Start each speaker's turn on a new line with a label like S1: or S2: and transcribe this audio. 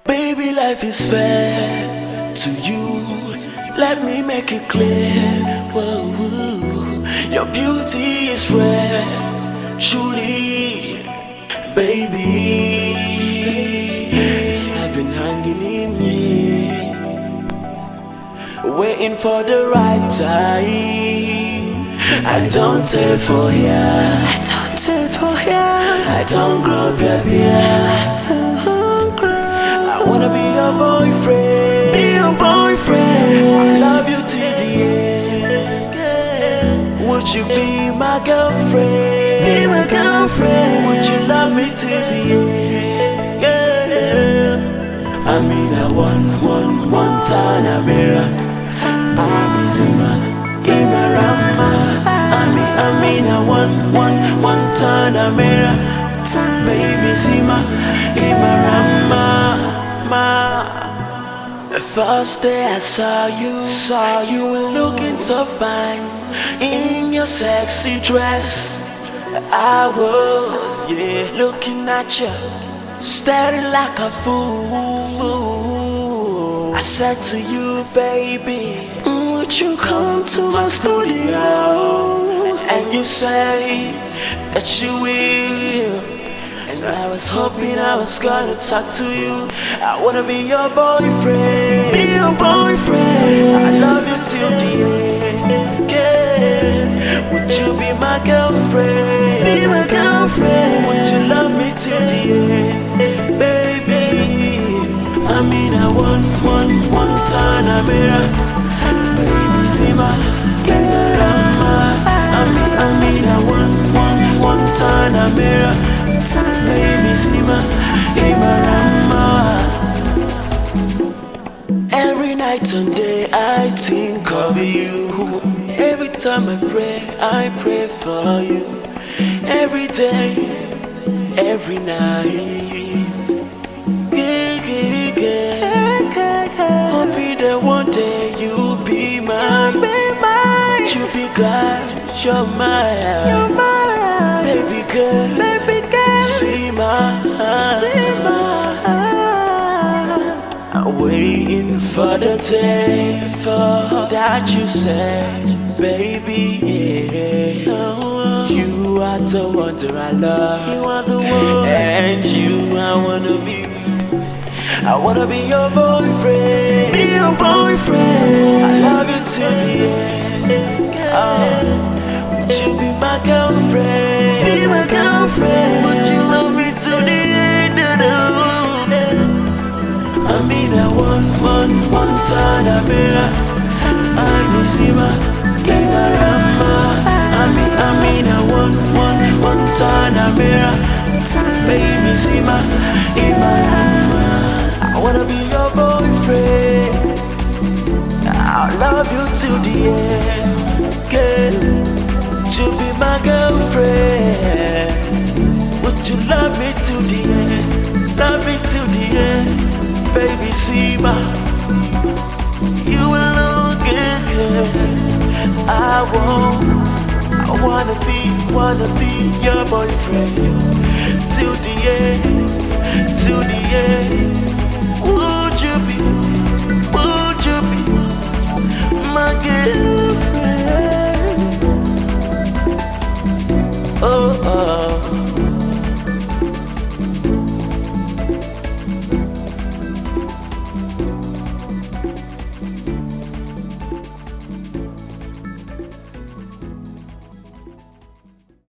S1: Baby, life is fair to you. Let me make it clear. Whoa, whoa. Your beauty is rare, truly, baby. I've been hanging in here, waiting for the right time. I don't tell for ya, I don't tell for ya, I don't grow up your beer. I wanna be your boyfriend, be your boyfriend. I love you till the end. Would you be my girlfriend? Be my girlfriend. Would you love me till the end? Yeah. I mean, I one time a mirror. Baby Zima, Imarama. I mean, I one time a mirror. Baby Zima, Imarama. The first day I saw you were looking so fine in your sexy dress. I was, looking at you, staring like a fool. I said to you, baby, would you come to my studio? And you say that you will. And I was hoping I was gonna talk to you. I wanna be your boyfriend, be your boyfriend. I love you till the end. Yeah. Would you be my girlfriend, be my girlfriend? Would you love me till the end, baby? I mean, I one time a mirror. Baby Zima, in the Rama. I mean, I one time a mirror. Baby Zima, Imarama. Every night and day I think of you. Every time I pray for you. Every day, every night. Hoping that one day you'll be mine. You'll be glad you're mine. Baby girl, see my I'm waiting for the day that you said, baby, yeah. You are the one that I love. You are the one, and you I wanna be. I wanna be your boyfriend, be your boyfriend. I love you till the end. Would you be my girlfriend, be my girlfriend? Would you love me till the end? I mean, I one time a mirror. I miss Zima, Imarama. I mean, I one time a mirror. Baby Zima, Imarama. I wanna be your boyfriend. I'll love you till the end, girl. Would you be my girlfriend? Would you love me till the end? Love me till the end, baby Zima. You will look good. I wanna be your boyfriend till the end, till the end. Would you be my girl?